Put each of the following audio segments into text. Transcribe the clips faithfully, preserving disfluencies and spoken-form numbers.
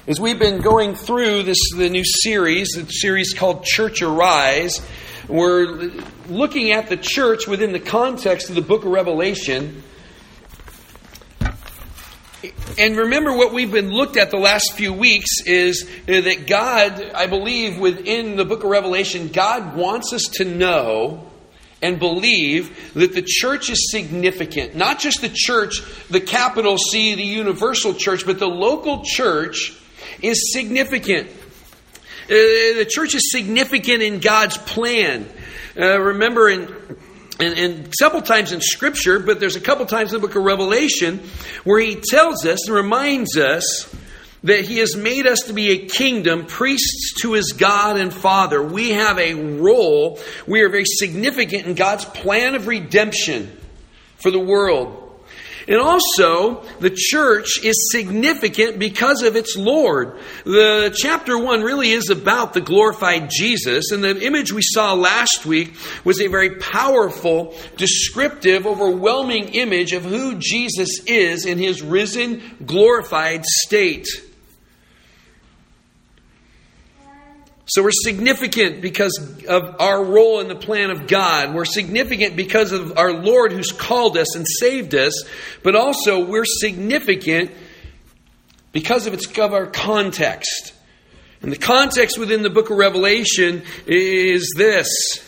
As we've been going through this the new series, the series called Church Arise, we're looking at the church within the context of the book of Revelation. And remember, what we've been looked at the last few weeks is that God, I believe, within the book of Revelation, God wants us to know and believe that the church is significant. Not just the church, the capital C, the universal church, but the local church is significant. Uh, the church is significant in God's plan. Uh, remember, in, in, in several times in Scripture, but there's a couple times in the book of Revelation where He tells us and reminds us that He has made us to be a kingdom, priests to His God and Father. We have a role. We are very significant in God's plan of redemption for the world. And also, the church is significant because of its Lord. The chapter one really is about the glorified Jesus. And the image we saw last week was a very powerful, descriptive, overwhelming image of who Jesus is in His risen, glorified state. So we're significant because of our role in the plan of God. We're significant because of our Lord who's called us and saved us. But also we're significant because of, its, of our context. And the context within the book of Revelation is this.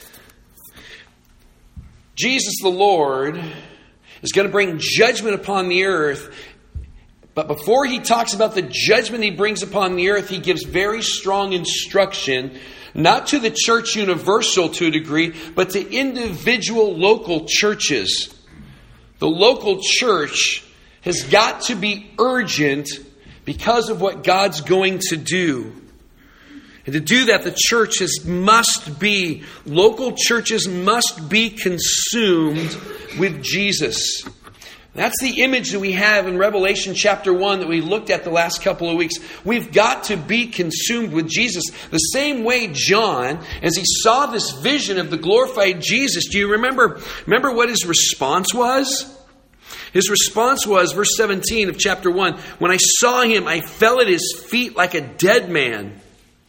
Jesus the Lord is going to bring judgment upon the earth. But before He talks about the judgment He brings upon the earth, He gives very strong instruction, not to the church universal to a degree, but to individual local churches. The local church has got to be urgent because of what God's going to do. And to do that, the churches must be, local churches must be consumed with Jesus. That's the image that we have in Revelation chapter one that we looked at the last couple of weeks. We've got to be consumed with Jesus. The same way John, as he saw this vision of the glorified Jesus, do you remember, remember what his response was? His response was, verse seventeen of chapter one, when I saw Him, I fell at His feet like a dead man.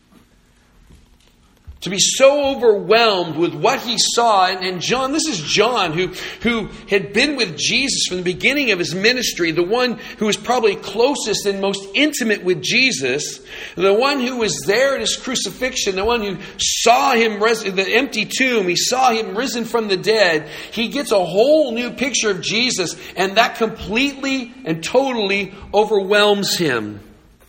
To be so overwhelmed with what he saw. And John, this is John who, who had been with Jesus from the beginning of his ministry. The one who was probably closest and most intimate with Jesus. The one who was there at His crucifixion. The one who saw Him, res- the empty tomb. He saw Him risen from the dead. He gets a whole new picture of Jesus. And that completely and totally overwhelms him.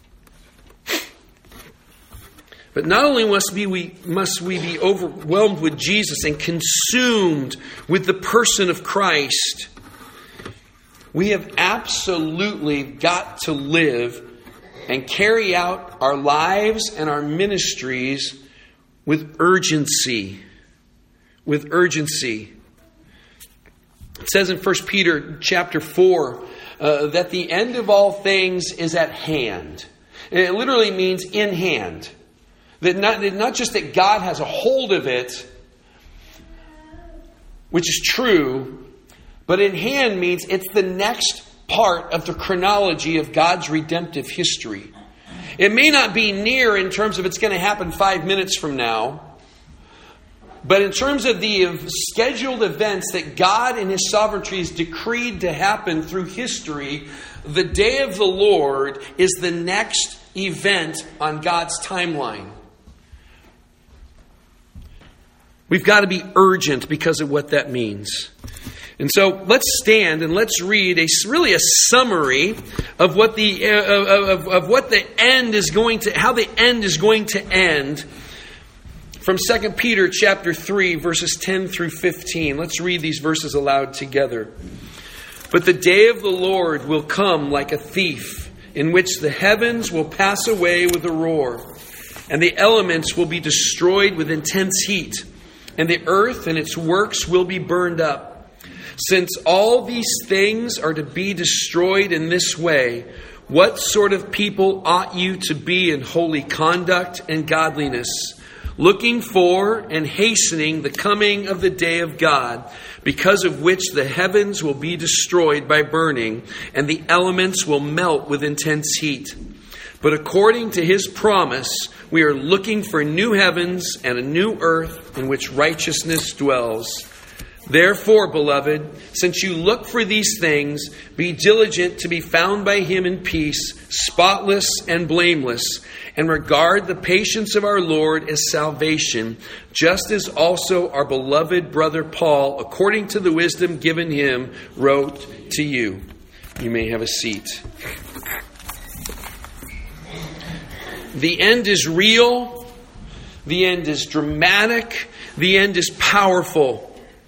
But not only must we, we, must we be overwhelmed with Jesus and consumed with the person of Christ, we have absolutely got to live and carry out our lives and our ministries with urgency. With urgency. It says in First Peter chapter four uh, that the end of all things is at hand. It literally means in hand. That not, not just that God has a hold of it, which is true, but in hand means it's the next part of the chronology of God's redemptive history. It may not be near in terms of it's going to happen five minutes from now, but in terms of the scheduled events that God in His sovereignty has decreed to happen through history, the day of the Lord is the next event on God's timeline. We've got to be urgent because of what that means. And so let's stand and let's read a really a summary of what the uh, of, of what the end is going to how the end is going to end from Second Peter chapter three verses ten through fifteen. Let's read these verses aloud together. But the day of the Lord will come like a thief, in which the heavens will pass away with a roar, and the elements will be destroyed with intense heat. And the earth and its works will be burned up. Since all these things are to be destroyed in this way, what sort of people ought you to be in holy conduct and godliness, looking for and hastening the coming of the day of God, because of which the heavens will be destroyed by burning, and the elements will melt with intense heat. But according to his promise, we are looking for new heavens and a new earth in which righteousness dwells. Therefore, beloved, since you look for these things, be diligent to be found by him in peace, spotless and blameless, and regard the patience of our Lord as salvation, just as also our beloved brother Paul, according to the wisdom given him, wrote to you. You may have a seat. The end is real. The end is dramatic. The end is powerful.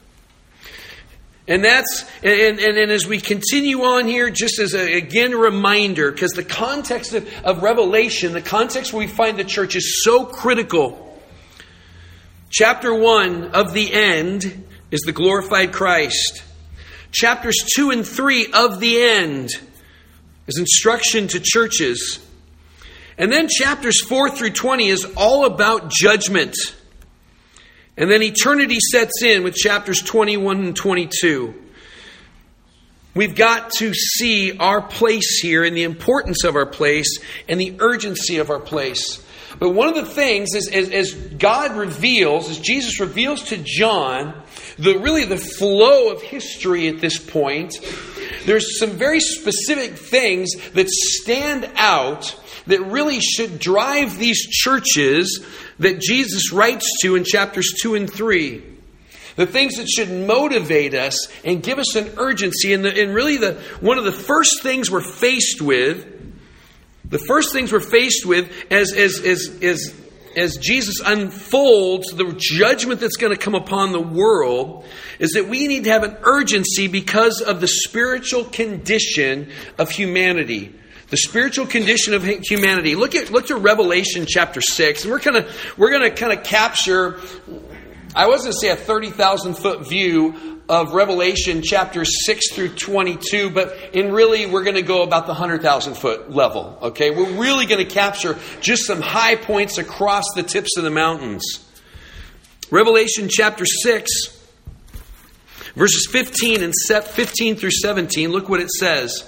And that's and, and, and as we continue on here, just as a, again a reminder, because the context of, of Revelation, the context where we find the church is so critical. Chapter one of the end is the glorified Christ. Chapters two and three of the end is instruction to churches. And then chapters four through twenty is all about judgment. And then eternity sets in with chapters twenty-one and twenty-two. We've got to see our place here and the importance of our place and the urgency of our place. But one of the things is, as, as God reveals, as Jesus reveals to John, the really the flow of history at this point, there's some very specific things that stand out that really should drive these churches that Jesus writes to in chapters two and three. The things that should motivate us and give us an urgency. And, the, and really the one of the first things we're faced with, the first things we're faced with as, as, as, as, as Jesus unfolds the judgment that's going to come upon the world, is that we need to have an urgency because of the spiritual condition of humanity. The spiritual condition of humanity. Look at look at Revelation chapter six, and we're gonna we're gonna kind of capture. I was going to say a thirty thousand foot view of Revelation chapters six through twenty-two, but in really we're going to go about the hundred thousand foot level. Okay, we're really going to capture just some high points across the tips of the mountains. Revelation chapter six, verses fifteen and fifteen through seventeen. Look what it says.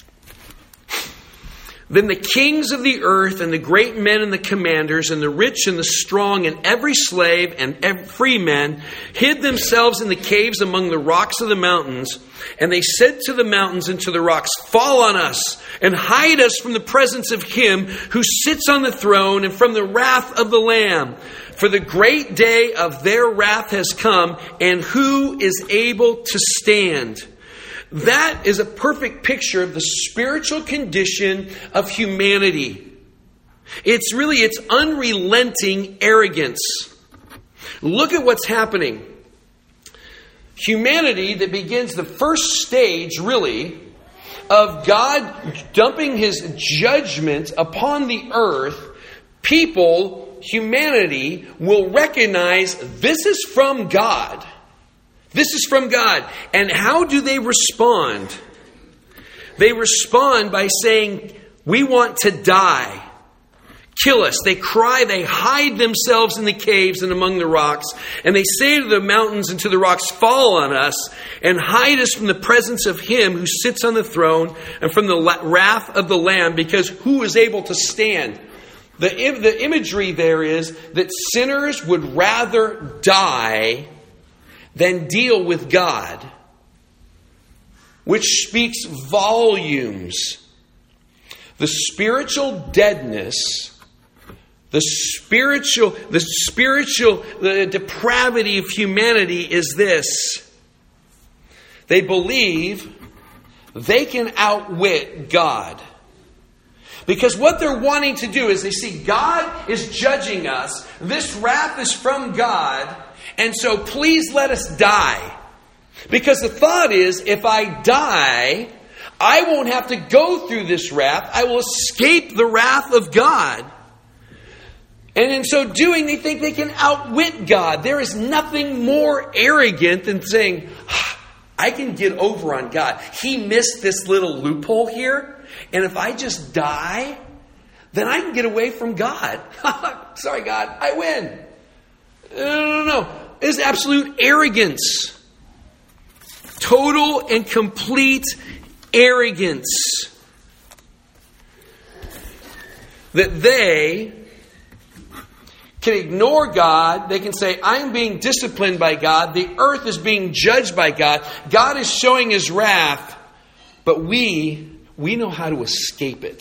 Then the kings of the earth and the great men and the commanders and the rich and the strong and every slave and every free man hid themselves in the caves among the rocks of the mountains. And they said to the mountains and to the rocks, fall on us and hide us from the presence of him who sits on the throne and from the wrath of the Lamb. For the great day of their wrath has come, and who is able to stand? That is a perfect picture of the spiritual condition of humanity. It's really, it's unrelenting arrogance. Look at what's happening. Humanity that begins the first stage, really, of God dumping his judgment upon the earth, people, humanity, will recognize this is from God. This is from God. And how do they respond? They respond by saying, we want to die. Kill us. They cry, they hide themselves in the caves and among the rocks. And they say to the mountains and to the rocks, fall on us and hide us from the presence of him who sits on the throne and from the wrath of the Lamb, because who is able to stand? The, the imagery there is that sinners would rather die than deal with God, which speaks volumes. The spiritual deadness, the spiritual, the spiritual, the depravity of humanity is this: they believe they can outwit God. Because what they're wanting to do is they see God is judging us. This wrath is from God. And so please let us die. Because the thought is, if I die, I won't have to go through this wrath. I will escape the wrath of God. And in so doing, they think they can outwit God. There is nothing more arrogant than saying, I can get over on God. He missed this little loophole here. And if I just die, then I can get away from God. Sorry, God, I win. No, no, no. It's absolute arrogance. Total and complete arrogance. that they can ignore God. They can say, I'm being disciplined by God. The earth is being judged by God. God is showing His wrath. But we, we know how to escape it.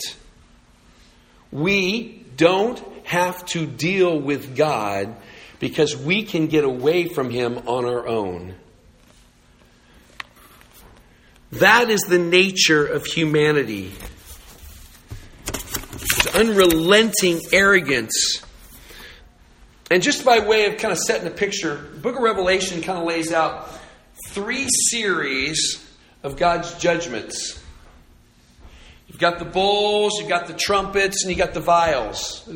We don't have to deal with God because we can get away from Him on our own. That is the nature of humanity. It's unrelenting arrogance. And just by way of kind of setting a picture, the book of Revelation kind of lays out three series of God's judgments. You've got the bowls, you've got the trumpets, and you've got the vials.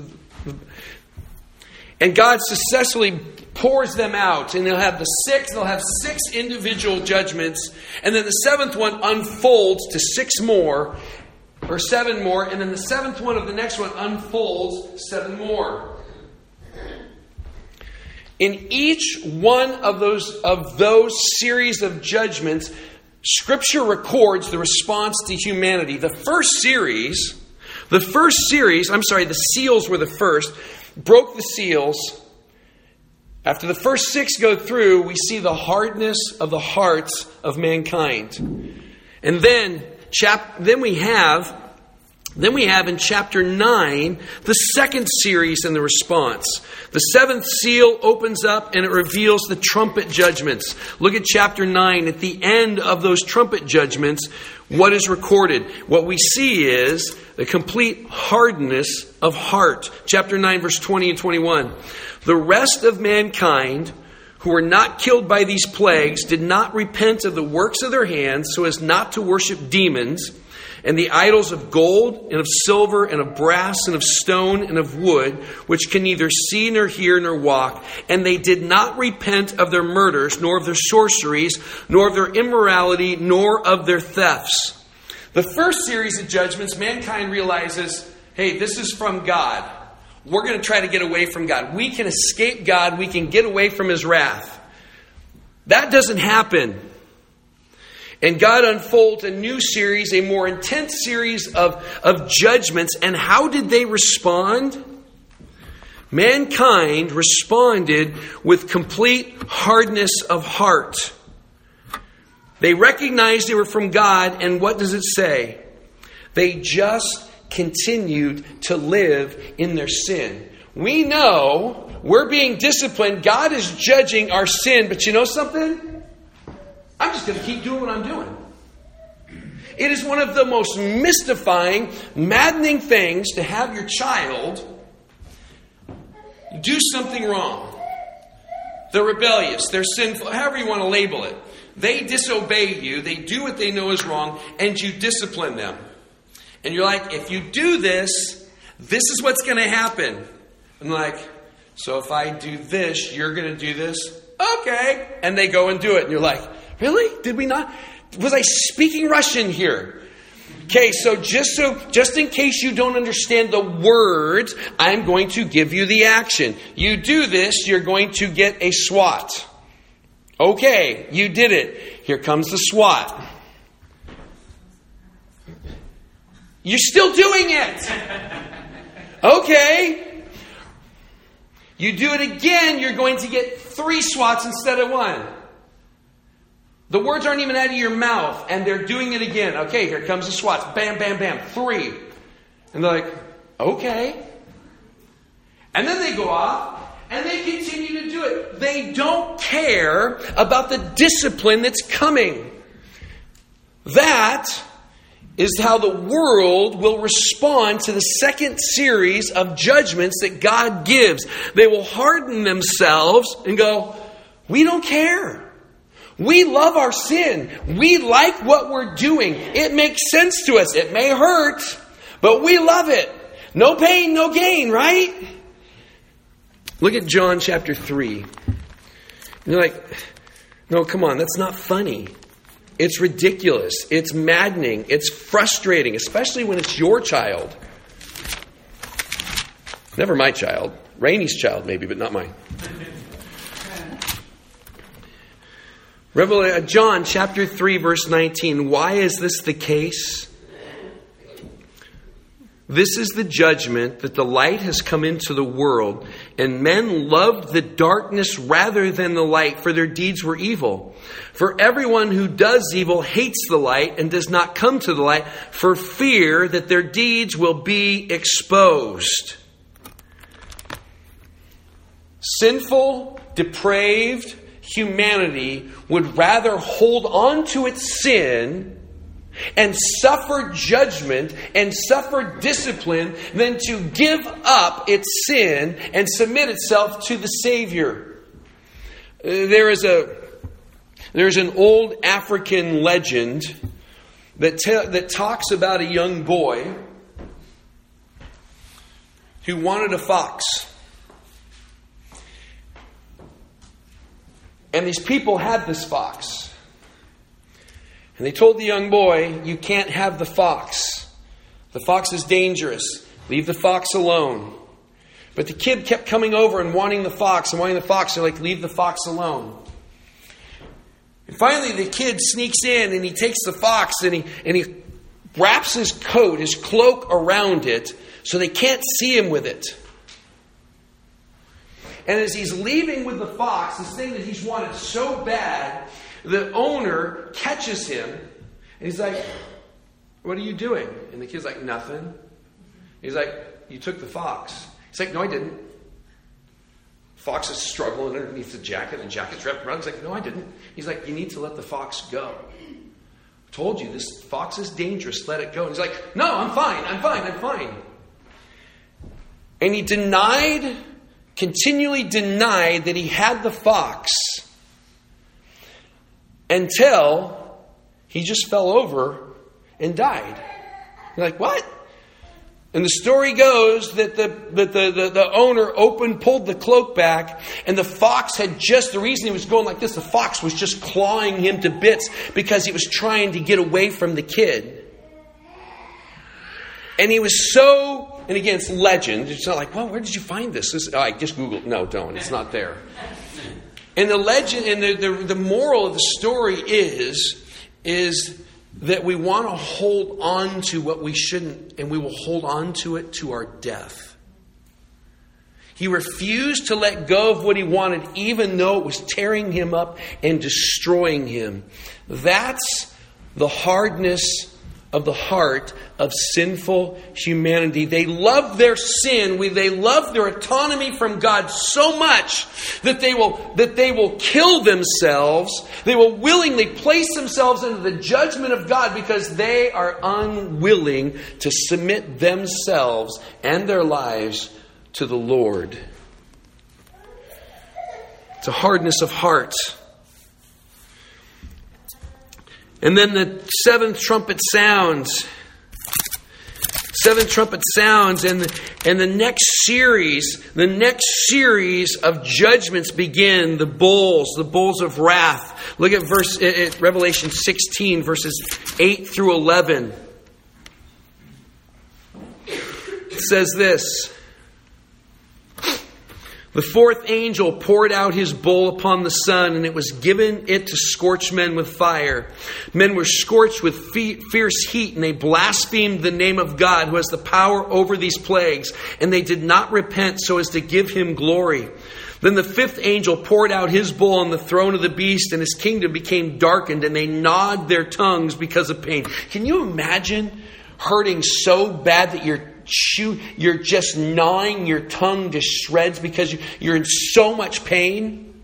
And God successfully pours them out. And they'll have the six, they'll have six individual judgments. And then the seventh one unfolds to six more, or seven more. And then the seventh one of the next one unfolds seven more. In each one of those, of those series of judgments, Scripture records the response to humanity. The first series, the first series, I'm sorry, the seals were the first, broke the seals. After the first six go through, we see the hardness of the hearts of mankind. And then, chap, then we have, then we have in chapter nine, the second series in the response. The seventh seal opens up and it reveals the trumpet judgments. Look at chapter nine. At the end of those trumpet judgments, what is recorded? What we see is the complete hardness of heart. Chapter nine, verse twenty and twenty-one. The rest of mankind who were not killed by these plagues did not repent of the works of their hands so as not to worship demons and the idols of gold and of silver and of brass and of stone and of wood, which can neither see nor hear nor walk. And they did not repent of their murders, nor of their sorceries, nor of their immorality, nor of their thefts. The first series of judgments, mankind realizes, hey, this is from God. We're going to try to get away from God. We can escape God. We can get away from His wrath. That doesn't happen. And God unfolds a new series, a more intense series of, of judgments. And how did they respond? Mankind responded with complete hardness of heart. They recognized they were from God, and what does it say? They just continued to live in their sin. We know we're being disciplined. God is judging our sin, but you know something? I'm just going to keep doing what I'm doing. It is one of the most mystifying, maddening things to have your child do something wrong. They're rebellious, they're sinful, however you want to label it. They disobey you, they do what they know is wrong, and you discipline them. And you're like, if you do this, this is what's going to happen. I'm like, so if I do this, you're going to do this? Okay. And they go and do it. And you're like, really? Did we not? Was I speaking Russian here? Okay, so just so just in case you don't understand the words, I'm going to give you the action. You do this, you're going to get a SWAT. Okay, you did it. Here comes the SWAT. You're still doing it. Okay. You do it again, you're going to get three SWATs instead of one. The words aren't even out of your mouth, and they're doing it again. Okay, here comes the SWATs. Bam, bam, bam. Three. And they're like, okay. And then they go off, and they continue to do it. They don't care about the discipline that's coming. That is how the world will respond to the second series of judgments that God gives. They will harden themselves and go, we don't care. We love our sin. We like what we're doing. It makes sense to us. It may hurt, but we love it. No pain, no gain, right? Look at John chapter three. And you're like, no, come on, that's not funny. It's ridiculous. It's maddening. It's frustrating, especially when it's your child. Never my child. Rainey's child, maybe, but not mine. Revelation, John chapter three, verse nineteen. Why is this the case? This is the judgment, that the light has come into the world, and men loved the darkness rather than the light, for their deeds were evil. For everyone who does evil hates the light and does not come to the light, for fear that their deeds will be exposed. Sinful, depraved humanity would rather hold on to its sin and suffer judgment and suffer discipline than to give up its sin and submit itself to the Savior. Uh, there is a there's an old African legend that te- that talks about a young boy who wanted a fox. And these people had this fox. And they told the young boy, you can't have the fox. The fox is dangerous. Leave the fox alone. But the kid kept coming over and wanting the fox and wanting the fox. They're like, leave the fox alone. And finally the kid sneaks in and he takes the fox and he, and he wraps his coat, his cloak around it so they can't see him with it. And as he's leaving with the fox, this thing that he's wanted so bad, the owner catches him, and he's like, what are you doing? And the kid's like, nothing. He's like, you took the fox. He's like, no, I didn't. Fox is struggling underneath the jacket, and the jacket's wrapped around. He's like, no, I didn't. He's like, you need to let the fox go. I told you, this fox is dangerous, let it go. And he's like, no, I'm fine, I'm fine, I'm fine. And he denied, continually denied that he had the fox, until he just fell over and died. You're like, what? And the story goes that the that the, the, the owner opened, pulled the cloak back, and the fox had just, the reason he was going like this, the fox was just clawing him to bits because he was trying to get away from the kid. And he was so, and again, it's legend. It's not like, well, where did you find this? this oh, I just Googled. No, don't. It's not there. And the legend and the, the, the moral of the story is, is that we want to hold on to what we shouldn't, and we will hold on to it to our death. He refused to let go of what he wanted, even though it was tearing him up and destroying him. That's the hardness of the heart of sinful humanity. They love their sin. They love their autonomy from God so much that they will that they will kill themselves. They will willingly place themselves into the judgment of God because they are unwilling to submit themselves and their lives to the Lord. It's a hardness of heart. And then the seventh trumpet sounds. Seventh trumpet sounds, and the, and the next series, the next series of judgments begin. The bowls, the bowls of wrath. Look at verse at Revelation sixteen, verses eight through eleven. It says this. The fourth angel poured out his bowl upon the sun, and it was given it to scorch men with fire. Men were scorched with fierce heat, and they blasphemed the name of God, who has the power over these plagues. And they did not repent so as to give him glory. Then the fifth angel poured out his bowl on the throne of the beast, and his kingdom became darkened, and they gnawed their tongues because of pain. Can you imagine hurting so bad that you're Chew, you're just gnawing your tongue to shreds because you're in so much pain?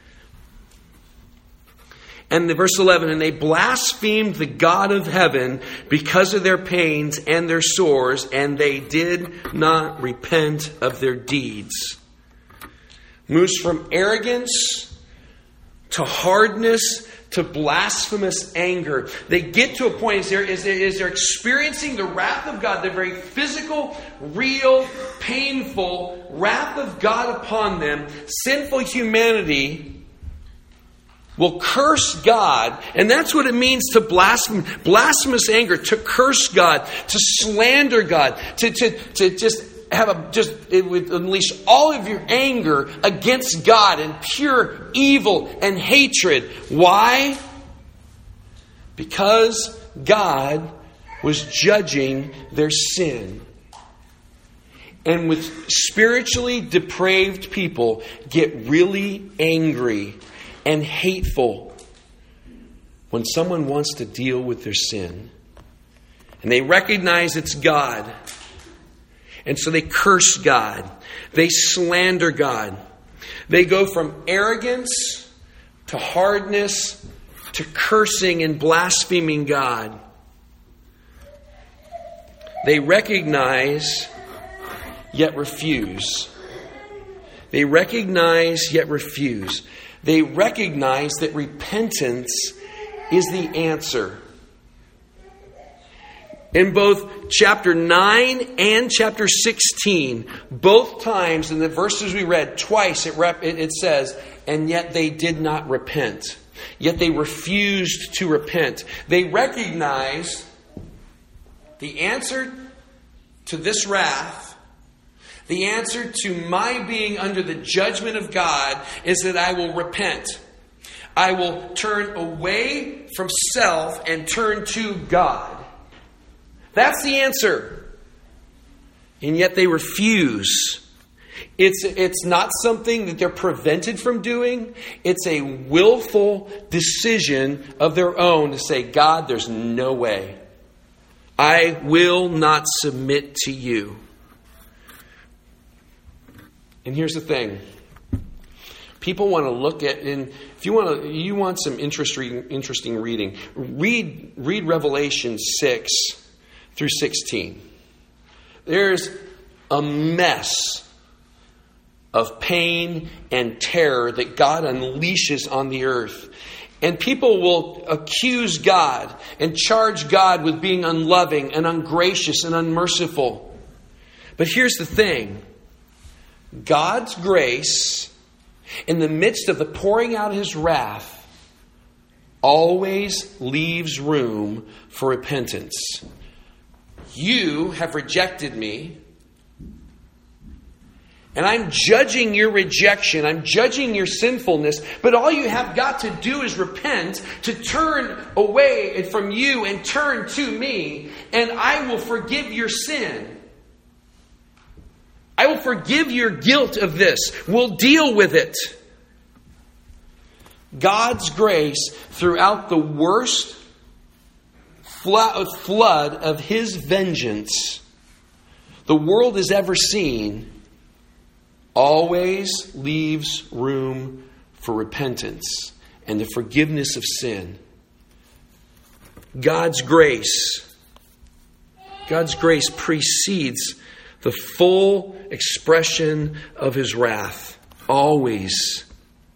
And the verse eleven, and they blasphemed the God of heaven because of their pains and their sores, and they did not repent of their deeds. Moves from arrogance to hardness to blasphemous anger. They get to a point as they're, as they're, as they're experiencing the wrath of God, the very physical, real, painful wrath of God upon them. Sinful humanity will curse God. And that's what it means to blaspheme. Blasphemous anger, to curse God, to slander God, to, to, to just have a just it would unleash all of your anger against God and pure evil and hatred. Why? Because God was judging their sin. and with spiritually depraved people get really angry and hateful when someone wants to deal with their sin. And they recognize it's God. And so they curse God. They slander God. They go from arrogance to hardness to cursing and blaspheming God. They recognize yet refuse. They recognize yet refuse. They recognize that repentance is the answer. In both chapter nine and chapter sixteen, both times in the verses we read, twice it, rep- it says, and yet they did not repent. Yet they refused to repent. They recognize the answer to this wrath, the answer to my being under the judgment of God, is that I will repent. I will turn away from self and turn to God. That's the answer. And yet they refuse. It's, it's not something that they're prevented from doing. It's a willful decision of their own to say, God, there's no way. I will not submit to you. And here's the thing. People want to look at, and if you want to, you want some interesting, interesting reading, read, read Revelation six through sixteen. There's a mess of pain and terror that God unleashes on the earth. And people will accuse God and charge God with being unloving and ungracious and unmerciful. But here's the thing. God's grace, in the midst of the pouring out of His wrath, always leaves room for repentance. You have rejected me. And I'm judging your rejection. I'm judging your sinfulness. But all you have got to do is repent, to turn away from you and turn to me. And I will forgive your sin. I will forgive your guilt of this. We'll deal with it. God's grace throughout the worst flood of His vengeance the world has ever seen always leaves room for repentance and the forgiveness of sin. God's grace, God's grace precedes the full expression of His wrath. Always.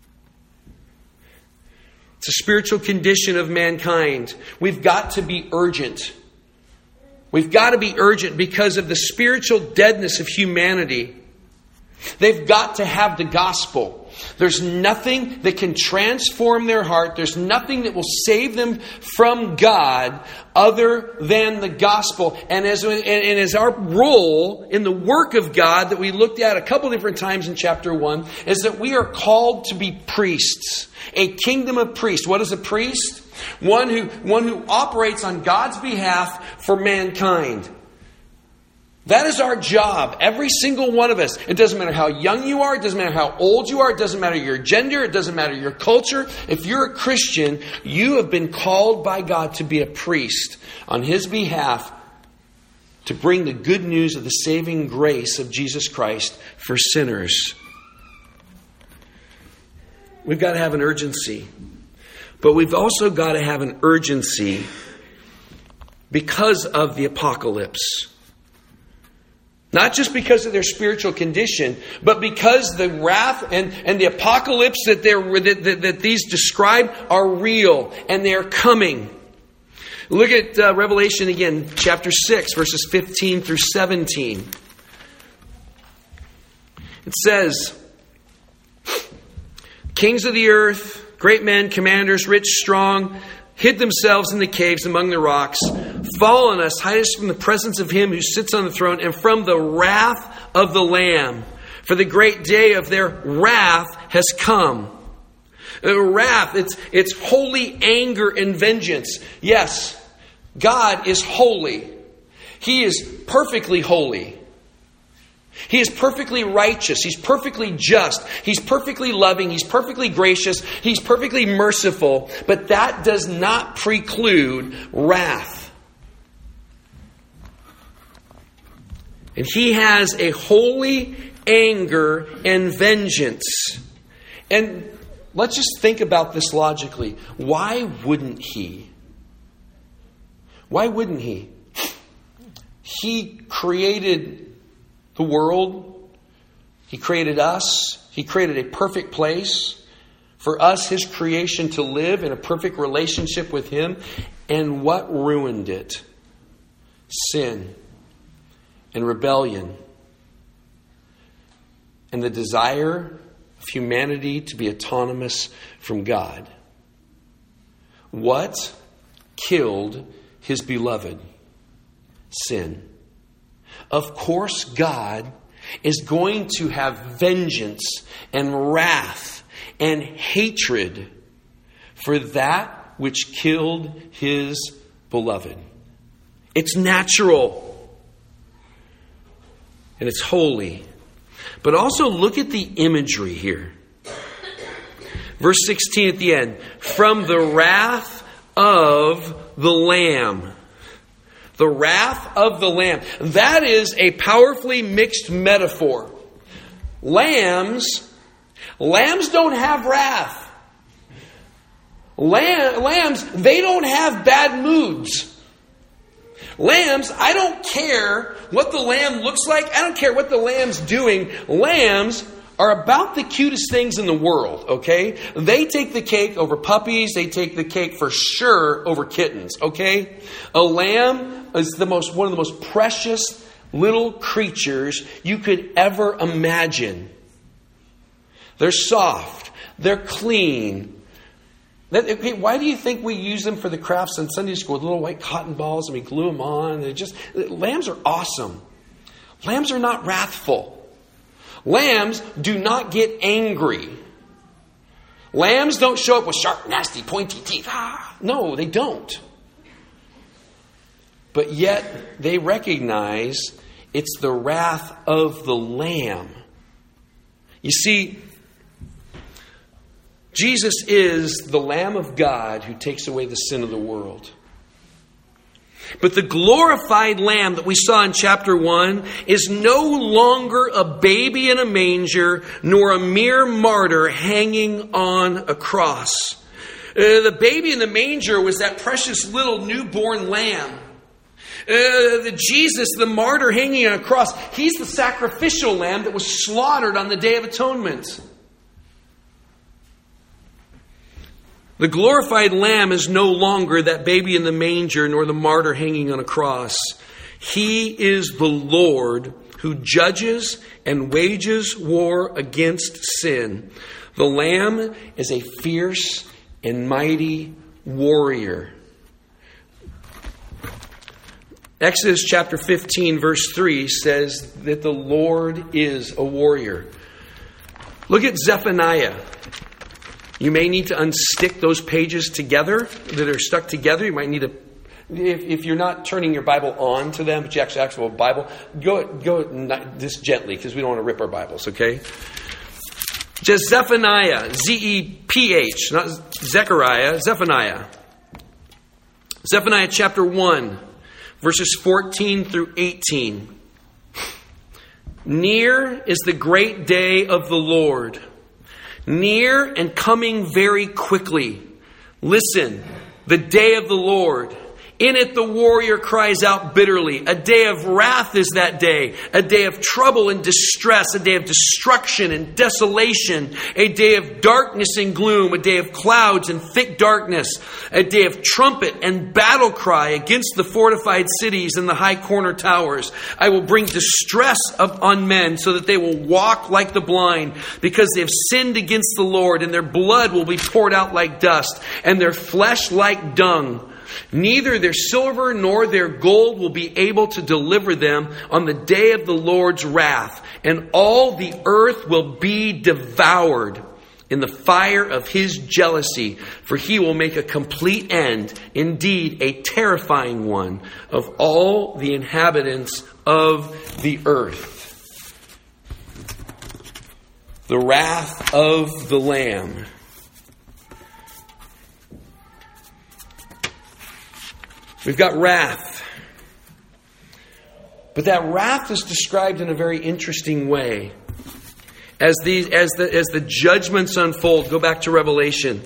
It's a spiritual condition of mankind. We've got to be urgent. We've got to be urgent because of the spiritual deadness of humanity. They've got to have the gospel. There's nothing that can transform their heart. There's nothing that will save them from God other than the gospel. And as, and as our role in the work of God that we looked at a couple different times in chapter one is that we are called to be priests. A kingdom of priests. What is a priest? One who, one who operates on God's behalf for mankind. That is our job. Every single one of us. It doesn't matter how young you are. It doesn't matter how old you are. It doesn't matter your gender. It doesn't matter your culture. If you're a Christian, you have been called by God to be a priest on His behalf to bring the good news of the saving grace of Jesus Christ for sinners. We've got to have an urgency. But we've also got to have an urgency because of the apocalypse. Not just because of their spiritual condition, but because the wrath and, and the apocalypse that, they're, that, that, that these describe are real and they're coming. Look at uh, Revelation again, chapter six, verses fifteen through seventeen. It says, kings of the earth, great men, commanders, rich, strong, hid themselves in the caves among the rocks. Fall on us, hide us from the presence of Him who sits on the throne and from the wrath of the Lamb. For the great day of their wrath has come. The wrath, it's, it's holy anger and vengeance. Yes, God is holy. He is perfectly holy. He is perfectly righteous. He's perfectly just. He's perfectly loving. He's perfectly gracious. He's perfectly merciful. But that does not preclude wrath. And He has a holy anger and vengeance. And let's just think about this logically. Why wouldn't He? Why wouldn't He? He created the world. He created us. He created a perfect place for us, His creation, to live in a perfect relationship with Him. And what ruined it? Sin and rebellion and the desire of humanity to be autonomous from God. What killed His beloved? Sin. Of course, God is going to have vengeance and wrath and hatred for that which killed His beloved. It's natural. And it's holy. But also look at the imagery here. Verse sixteen at the end. From the wrath of the Lamb. The wrath of the Lamb. That is a powerfully mixed metaphor. Lambs, lambs don't have wrath. Lamb, lambs, they don't have bad moods. Lambs, I don't care what the lamb looks like. I don't care what the lamb's doing. Lambs are about the cutest things in the world, okay? They take the cake over puppies. They take the cake for sure over kittens, okay? A lamb is the most one of the most precious little creatures you could ever imagine. They're soft. They're clean. Okay, why do you think we use them for the crafts in Sunday school with little white cotton balls and we glue them on? They just lambs are awesome. Lambs are not wrathful. Lambs do not get angry. Lambs don't show up with sharp, nasty, pointy teeth. Ah, no, they don't. But yet they recognize it's the wrath of the Lamb. You see, Jesus is the Lamb of God who takes away the sin of the world. But the glorified Lamb that we saw in chapter one is no longer a baby in a manger, nor a mere martyr hanging on a cross. Uh, the baby in the manger was that precious little newborn lamb. Uh, the Jesus, the martyr hanging on a cross, He's the sacrificial lamb that was slaughtered on the Day of Atonement. The glorified Lamb is no longer that baby in the manger, nor the martyr hanging on a cross. He is the Lord who judges and wages war against sin. The Lamb is a fierce and mighty warrior. Exodus chapter fifteen verse three says that the Lord is a warrior. Look at Zephaniah. You may need to unstick those pages together that are stuck together. You might need to, if, if you're not turning your Bible on to them, but you actually actual Bible, go go just gently because we don't want to rip our Bibles, okay? Just Zephaniah, Z E P H, not Zechariah, Zephaniah. Zephaniah chapter one, verses fourteen through eighteen. Near is the great day of the Lord. Near and coming very quickly. Listen, the day of the Lord. In it the warrior cries out bitterly. A day of wrath is that day. A day of trouble and distress. A day of destruction and desolation. A day of darkness and gloom. A day of clouds and thick darkness. A day of trumpet and battle cry against the fortified cities and the high corner towers. I will bring distress on men so that they will walk like the blind, because they have sinned against the Lord, and their blood will be poured out like dust, and their flesh like dung. Neither their silver nor their gold will be able to deliver them on the day of the Lord's wrath, and all the earth will be devoured in the fire of His jealousy, for He will make a complete end, indeed a terrifying one, of all the inhabitants of the earth. the wrath of the Lamb. We've got wrath. But that wrath is described in a very interesting way. As these, as the, as the judgments unfold, go back to Revelation.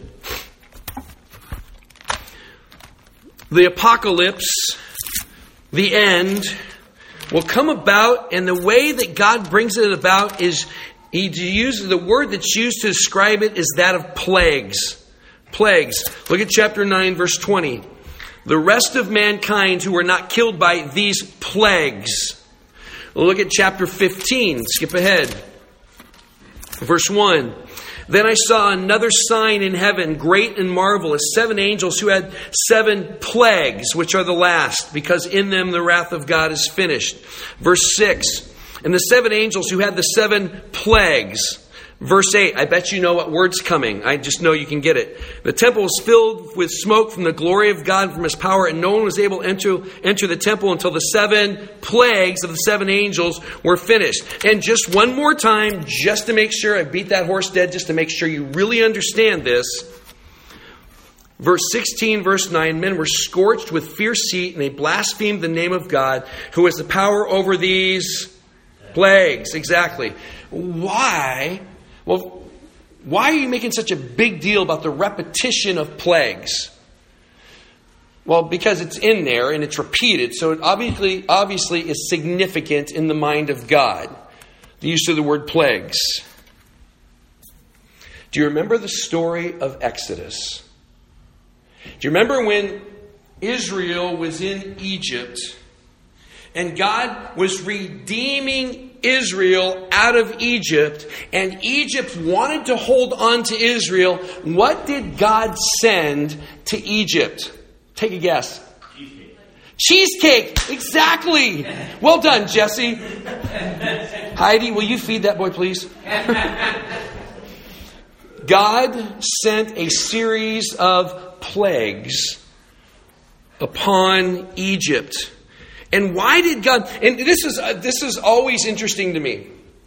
The apocalypse, the end, will come about, and the way that God brings it about is, He uses the word that's used to describe it is that of plagues. Plagues. Look at chapter nine, verse twenty. The rest of mankind who were not killed by these plagues. Look at chapter fifteen. Skip ahead. Verse one. Then I saw another sign in heaven, great and marvelous, seven angels who had seven plagues, which are the last, because in them the wrath of God is finished. Verse six. And the seven angels who had the seven plagues. Verse eight, I bet you know what word's coming. I just know you can get it. The temple was filled with smoke from the glory of God and from His power, and no one was able to enter, enter the temple until the seven plagues of the seven angels were finished. And just one more time, just to make sure, I beat that horse dead, just to make sure you really understand this. Verse sixteen, verse nine, men were scorched with fierce heat, and they blasphemed the name of God, who has the power over these plagues. Exactly. Why? Well, why are you making such a big deal about the repetition of plagues? Well, because it's in there and it's repeated, so it obviously, obviously is significant in the mind of God. The use of the word plagues. Do you remember the story of Exodus? Do you remember when Israel was in Egypt and God was redeeming Israel out of Egypt, and Egypt wanted to hold on to Israel? What did God send to Egypt? Take a guess. Cheesecake. Cheesecake! Exactly! Well done, Jesse. Heidi, will you feed that boy, please? God sent a series of plagues upon Egypt. And why did God... And this is uh, this is always interesting to me.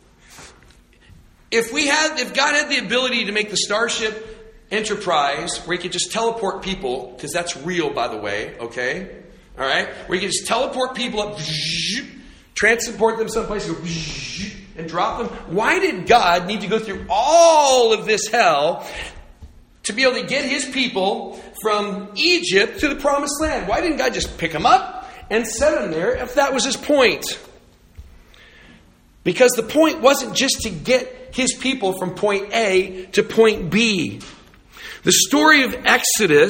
If we had, if God had the ability to make the Starship Enterprise, where He could just teleport people, because that's real, by the way, okay? All right? Where He could just teleport people up, transport them someplace, go, and drop them. Why did God need to go through all of this hell to be able to get His people from Egypt to the Promised Land? Why didn't God just pick them up and set him there if that was His point? Because the point wasn't just to get His people from point A to point B. The story of Exodus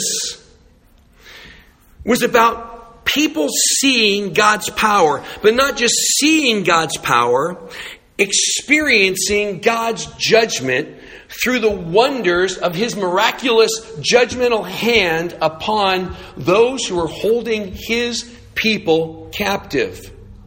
was about people seeing God's power, but not just seeing God's power, experiencing God's judgment through the wonders of His miraculous judgmental hand upon those who are holding His people captive.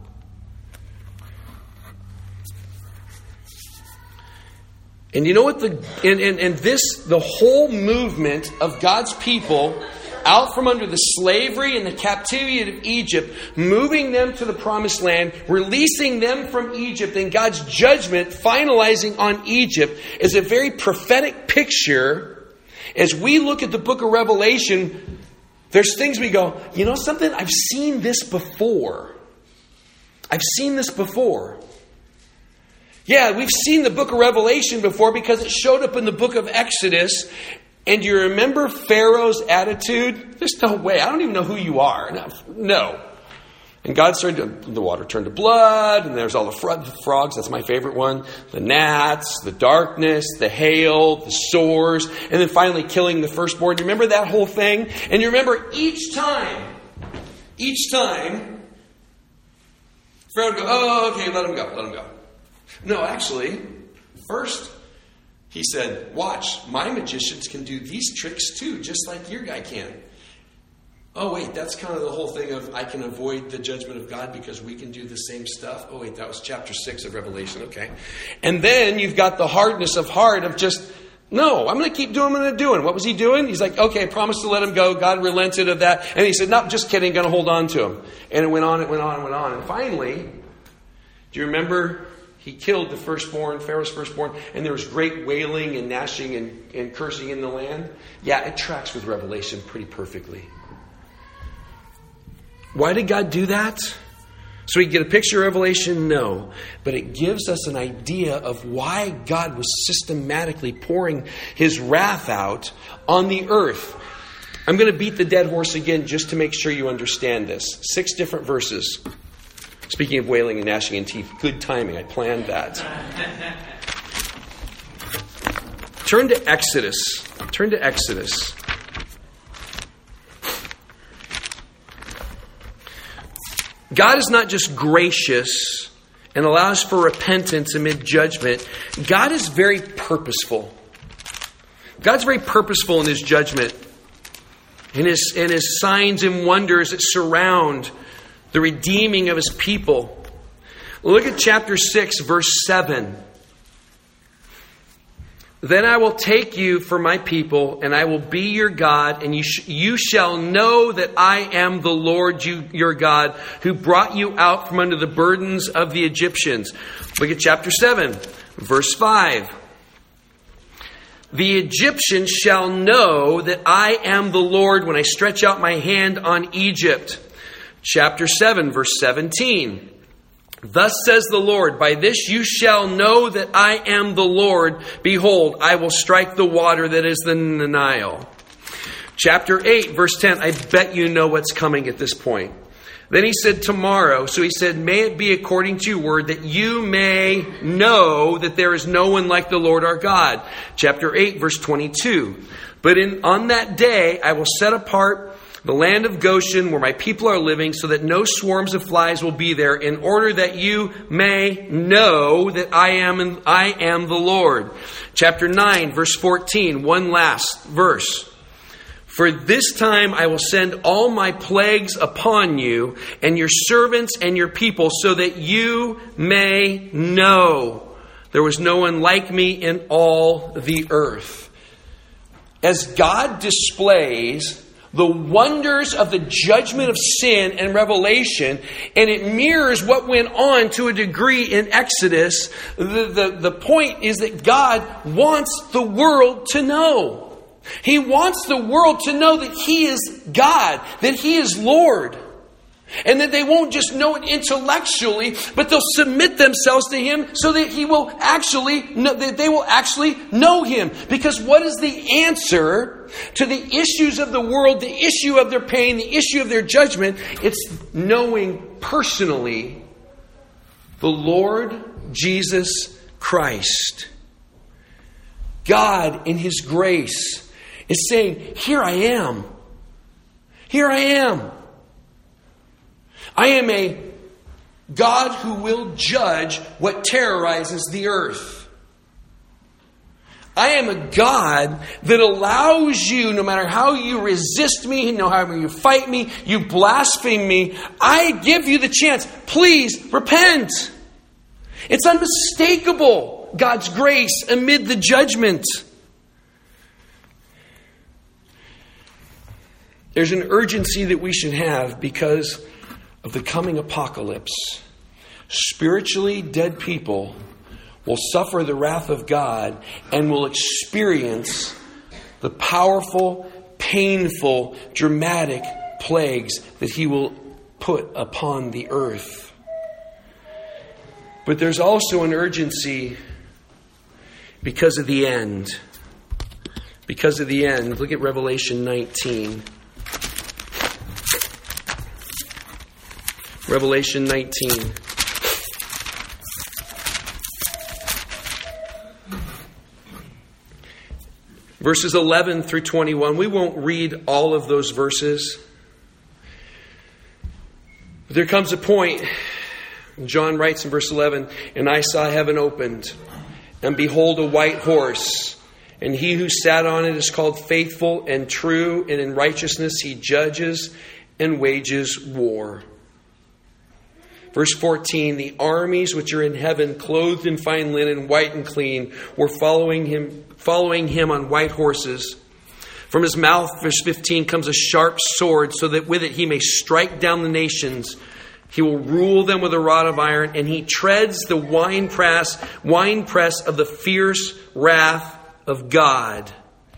And you know what? The and, and, and this, the whole movement of God's people out from under the slavery and the captivity of Egypt, moving them to the Promised Land, releasing them from Egypt, and God's judgment finalizing on Egypt is a very prophetic picture. As we look at the book of Revelation, there's things we go, you know something? I've seen this before. I've seen this before. Yeah, we've seen the book of Revelation before because it showed up in the book of Exodus. And do you remember Pharaoh's attitude? There's no way. I don't even know who you are. No. And God started to, the water turned to blood, and there's all the frogs. That's my favorite one. The gnats, the darkness, the hail, the sores, and then finally killing the firstborn. Do you remember that whole thing? And you remember each time, each time, Pharaoh would go, oh, okay, let him go, let him go. No, actually, first he said, watch, my magicians can do these tricks too, just like your guy can. Oh, wait, that's kind of the whole thing of I can avoid the judgment of God because we can do the same stuff. Oh, wait, that was chapter six of Revelation. Okay. And then you've got the hardness of heart of just, no, I'm going to keep doing what I'm doing. What was he doing? He's like, okay, I promised to let him go. God relented of that. And he said, no, just kidding, going to hold on to him. And it went on, it went on, it went on. And finally, do you remember he killed the firstborn, Pharaoh's firstborn, and there was great wailing and gnashing and, and cursing in the land. Yeah, it tracks with Revelation pretty perfectly. Why did God do that? So we get a picture of Revelation? No. But it gives us an idea of why God was systematically pouring his wrath out on the earth. I'm going to beat the dead horse again just to make sure you understand this. Six different verses. Speaking of wailing and gnashing of teeth, good timing. I planned that. Turn to Exodus. Turn to Exodus. God is not just gracious and allows for repentance amid judgment. God is very purposeful. God's very purposeful in his judgment, in his, in his signs and wonders that surround the redeeming of his people. Look at chapter six, verse seven. Then I will take you for my people, and I will be your God, and you sh- you shall know that I am the Lord you, your God, who brought you out from under the burdens of the Egyptians. Look at chapter seven, verse five. The Egyptians shall know that I am the Lord when I stretch out my hand on Egypt. Chapter seven, verse seventeen. Thus says the Lord, by this you shall know that I am the Lord. Behold, I will strike the water that is in the Nile. Chapter eight, verse ten. I bet you know what's coming at this point. Then he said, tomorrow. So he said, may it be according to your word, that you may know that there is no one like the Lord our God. Chapter eight, verse twenty-two. But in on that day I will set apart the land of Goshen, where my people are living, so that no swarms of flies will be there, in order that you may know that I am I am the Lord. Chapter nine, verse fourteen, one last verse. For this time I will send all my plagues upon you, and your servants and your people, so that you may know there was no one like me in all the earth. As God displays the wonders of the judgment of sin and Revelation, and it mirrors what went on to a degree in Exodus. The, the, the point is that God wants the world to know. He wants the world to know that He is God, that He is Lord. And that they won't just know it intellectually, but they'll submit themselves to Him so that He will actually know, that they will actually know Him. Because what is the answer to the issues of the world, the issue of their pain, the issue of their judgment? It's knowing personally the Lord Jesus Christ. God in His grace is saying, here I am. Here I am. I am a God who will judge what terrorizes the earth. I am a God that allows you, no matter how you resist me, no matter how you fight me, you blaspheme me, I give you the chance. Please repent. It's unmistakable, God's grace amid the judgment. There's an urgency that we should have because of the coming apocalypse. Spiritually dead people will suffer the wrath of God and will experience the powerful, painful, dramatic plagues that He will put upon the earth. But there's also an urgency because of the end. Because of the end. Look at Revelation nineteen. Revelation nineteen. Verses eleven through twenty-one. We won't read all of those verses. But there comes a point. John writes in verse eleven, and I saw heaven opened, and behold a white horse, and he who sat on it is called Faithful and True, and in righteousness he judges and wages war. Verse fourteen, the armies which are in heaven, clothed in fine linen, white and clean, were following him, following him on white horses. From his mouth, verse fifteen, comes a sharp sword, so that with it he may strike down the nations, He will rule them with a rod of iron, and he treads the winepress, winepress of the fierce wrath of God.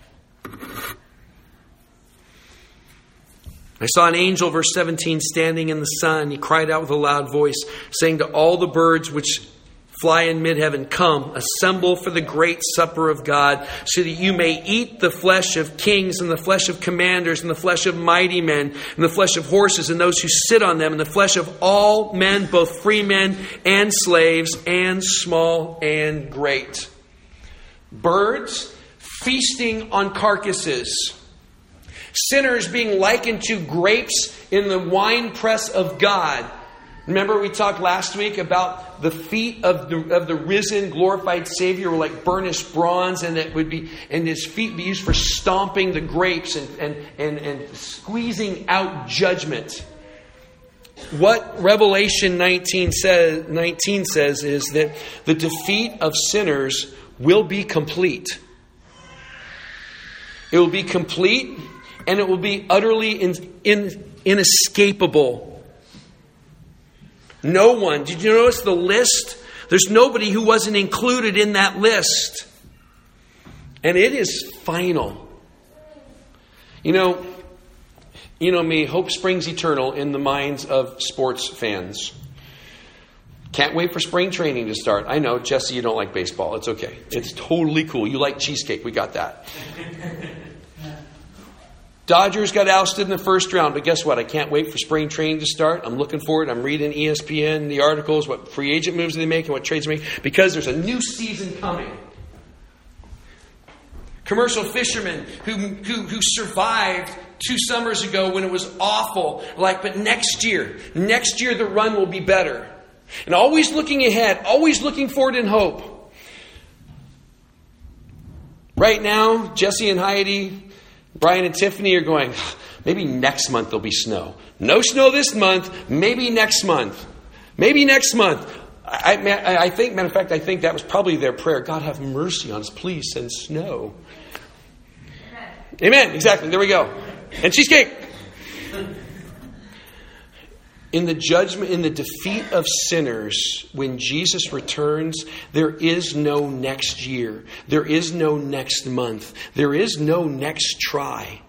I saw an angel, verse seventeen, standing in the sun. He cried out with a loud voice, saying to all the birds which fly in mid-heaven, come, assemble for the great supper of God, so that you may eat the flesh of kings and the flesh of commanders and the flesh of mighty men and the flesh of horses and those who sit on them and the flesh of all men, both free men and slaves and small and great. Birds feasting on carcasses. Sinners being likened to grapes in the winepress of God. Remember we talked last week about the feet of the of the risen, glorified Savior were like burnished bronze, and it would be and his feet be used for stomping the grapes and, and, and, and squeezing out judgment. What Revelation nineteen says, nineteen says is that the defeat of sinners will be complete. It will be complete, and it will be utterly in, in, inescapable. No one. Did you notice the list? There's nobody who wasn't included in that list. And it is final. You know, you know me, hope springs eternal in the minds of sports fans. Can't wait for spring training to start. I know, Jesse, you don't like baseball. It's okay. It's totally cool. You like cheesecake. We got that. Dodgers got ousted in the first round, but guess what? I can't wait for spring training to start. I'm looking forward. I'm reading E S P N, the articles, what free agent moves they make and what trades they make, because there's a new season coming. Commercial fishermen who, who, who survived two summers ago when it was awful. Like, but next year, next year the run will be better. And always looking ahead, always looking forward in hope. Right now, Jesse and Heidi, Brian and Tiffany are going, maybe next month there'll be snow. No snow this month, maybe next month. Maybe next month. I, I, I think, matter of fact, I think that was probably their prayer. God, have mercy on us. Please send snow. Amen. Amen. Exactly. There we go. And cheesecake. In the judgment, in the defeat of sinners, when Jesus returns, there is no next year. There is no next month. There is no next try.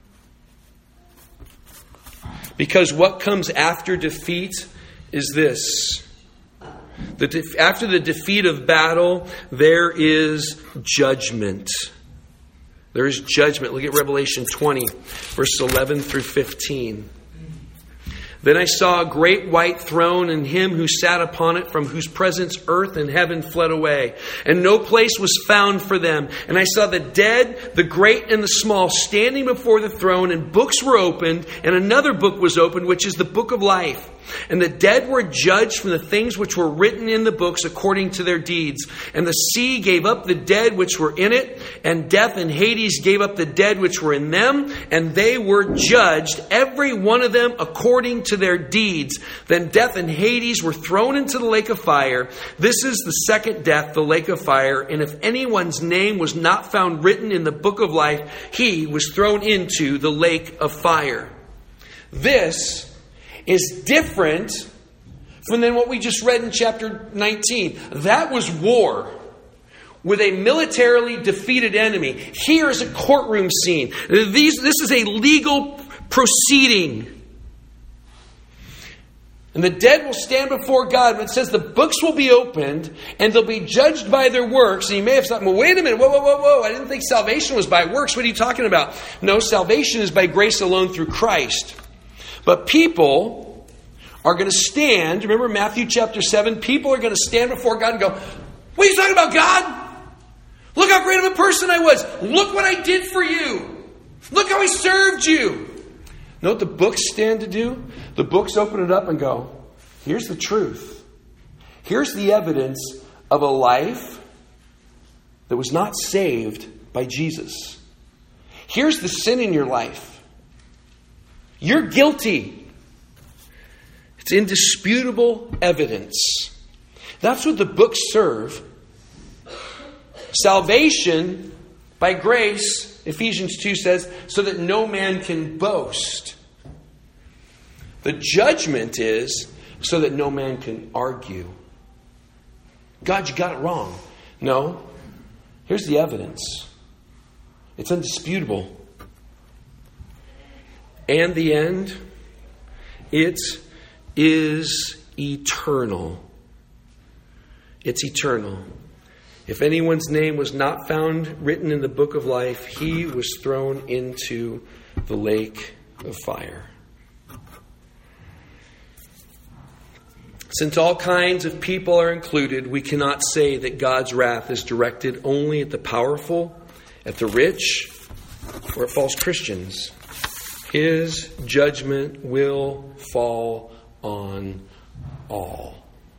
Because what comes after defeat is this. The de- after the defeat of battle, there is judgment. There is judgment. Look at Revelation twenty, verse eleven through fifteen. Then I saw a great white throne and him who sat upon it, from whose presence earth and heaven fled away, and no place was found for them. And I saw the dead, the great and the small, standing before the throne, and books were opened, and another book was opened, which is the book of life. And the dead were judged from the things which were written in the books according to their deeds. And the sea gave up the dead which were in it, and death and Hades gave up the dead which were in them, and they were judged, every one of them according to their deeds. Then death and Hades were thrown into the lake of fire. This is the second death, the lake of fire. And if anyone's name was not found written in the book of life, he was thrown into the lake of fire. This is different from than what we just read in chapter nineteen. That was war with a militarily defeated enemy. Here is a courtroom scene. These, this is a legal proceeding. And the dead will stand before God. And it says the books will be opened and they'll be judged by their works. And you may have thought, well, wait a minute. Whoa, whoa, whoa, whoa. I didn't think salvation was by works. What are you talking about? No, salvation is by grace alone through Christ. But people are going to stand. Remember Matthew chapter seven? People are going to stand before God and go, what are you talking about, God? Look how great of a person I was. Look what I did for you. Look how I served you. Know what the books stand to do? The books open it up and go, here's the truth. Here's the evidence of a life that was not saved by Jesus. Here's the sin in your life. You're guilty. It's indisputable evidence. That's what the books serve. Salvation by grace, Ephesians two says, so that no man can boast. The judgment is so that no man can argue. God, you got it wrong. No. Here's the evidence. It's undisputable. And the end, it is eternal. It's eternal. If anyone's name was not found written in the book of life, he was thrown into the lake of fire. Since all kinds of people are included, we cannot say that God's wrath is directed only at the powerful, at the rich, or at false Christians. His judgment will fall on all.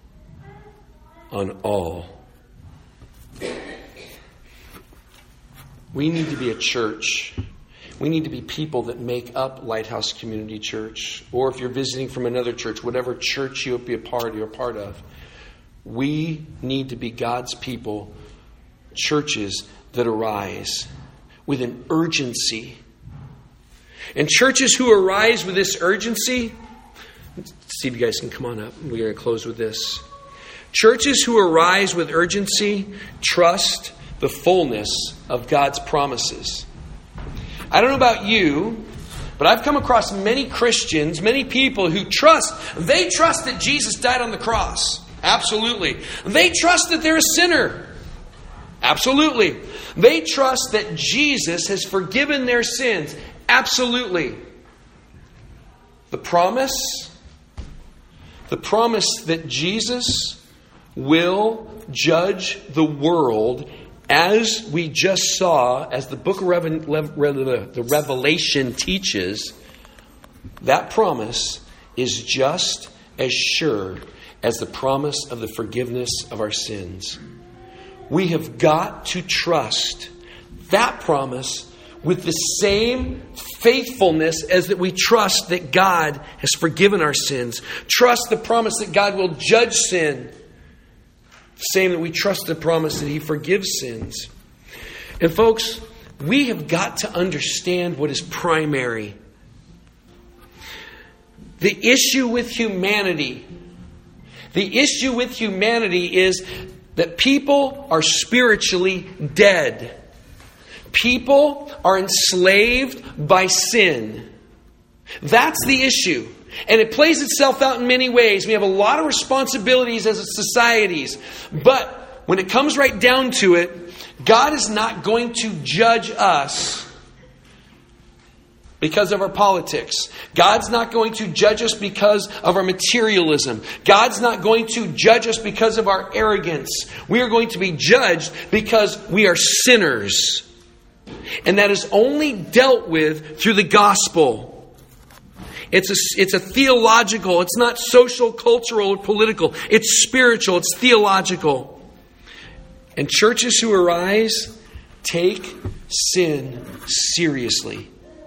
On all. We need to be a church. We need to be people that make up Lighthouse Community Church. Or if you're visiting from another church, whatever church you'll be a part, you're a part of. We need to be God's people, churches that arise with an urgency. And churches who arise with this urgency, let's see if you guys can come on up. We're going to close with this. Churches who arise with urgency trust the fullness of God's promises. I don't know about you, but I've come across many Christians, many people who trust, they trust that Jesus died on the cross. Absolutely. They trust that they're a sinner. Absolutely. They trust that Jesus has forgiven their sins. Absolutely. The promise, the promise that Jesus will judge the world, as we just saw, as the book of Revel- the Revelation teaches, that promise is just as sure as the promise of the forgiveness of our sins. We have got to trust that promise with the same faithfulness as that we trust that God has forgiven our sins. Trust the promise that God will judge sin. The same that we trust the promise that He forgives sins. And folks, we have got to understand what is primary. The issue with humanity, the issue with humanity is that people are spiritually dead. People are enslaved by sin. That's the issue. And it plays itself out in many ways. We have a lot of responsibilities as societies. But when it comes right down to it, God is not going to judge us because of our politics. God's not going to judge us because of our materialism. God's not going to judge us because of our arrogance. We are going to be judged because we are sinners. And that is only dealt with through the gospel. It's a, it's a theological, it's not social, cultural, or political. It's spiritual, it's theological. And churches who arise take sin seriously.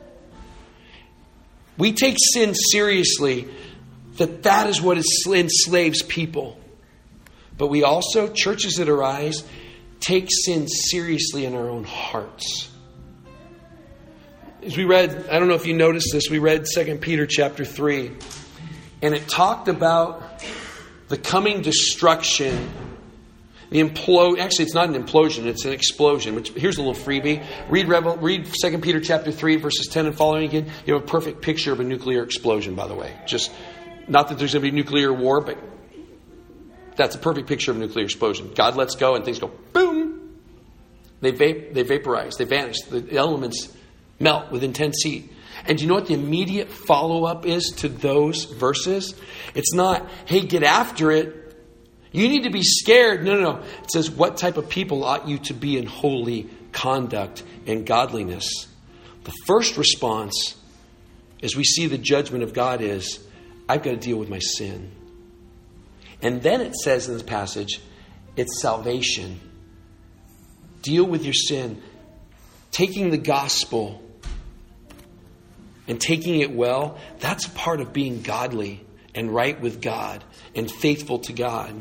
We take sin seriously, that that is what enslaves people. But we also, churches that arise, take sin seriously in our own hearts. As we read, I don't know if you noticed this, we read Second Peter chapter three. And it talked about the coming destruction. The implo- Actually, it's not an implosion, it's an explosion. Which, here's a little freebie. Read Revel- read Second Peter chapter three, verses ten and following again. You have a perfect picture of a nuclear explosion, by the way. Just, not that there's going to be nuclear war, but that's a perfect picture of a nuclear explosion. God lets go and things go boom. They vape, they vaporize, they vanish. The elements melt with intense heat. And do you know what the immediate follow-up is to those verses? It's not, hey, get after it. You need to be scared. No, no, no. It says, what type of people ought you to be in holy conduct and godliness? The first response, as we see the judgment of God, is, I've got to deal with my sin. And then it says in this passage, it's salvation. Deal with your sin. Taking the gospel and taking it well, that's part of being godly and right with God and faithful to God.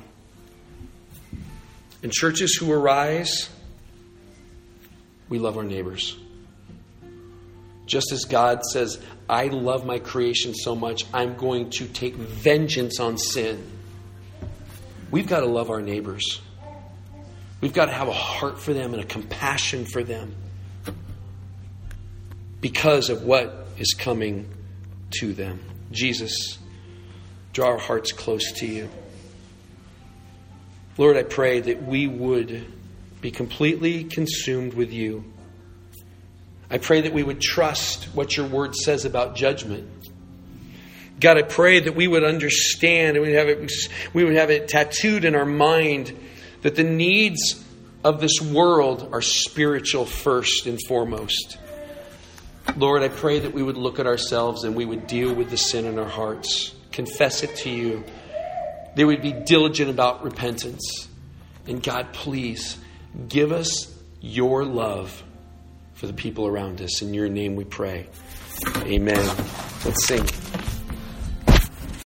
In churches who arise, we love our neighbors. Just as God says, I love my creation so much, I'm going to take vengeance on sin. We've got to love our neighbors. We've got to have a heart for them and a compassion for them because of what is coming to them. Jesus, draw our hearts close to you. Lord, I pray that we would be completely consumed with you. I pray that we would trust what your word says about judgment. God, I pray that we would understand and we would have it, we would have it tattooed in our mind that the needs of this world are spiritual first and foremost. Lord, I pray that we would look at ourselves and we would deal with the sin in our hearts, confess it to you. They would be diligent about repentance. And God, please give us your love for the people around us. In your name we pray. Amen. Let's sing.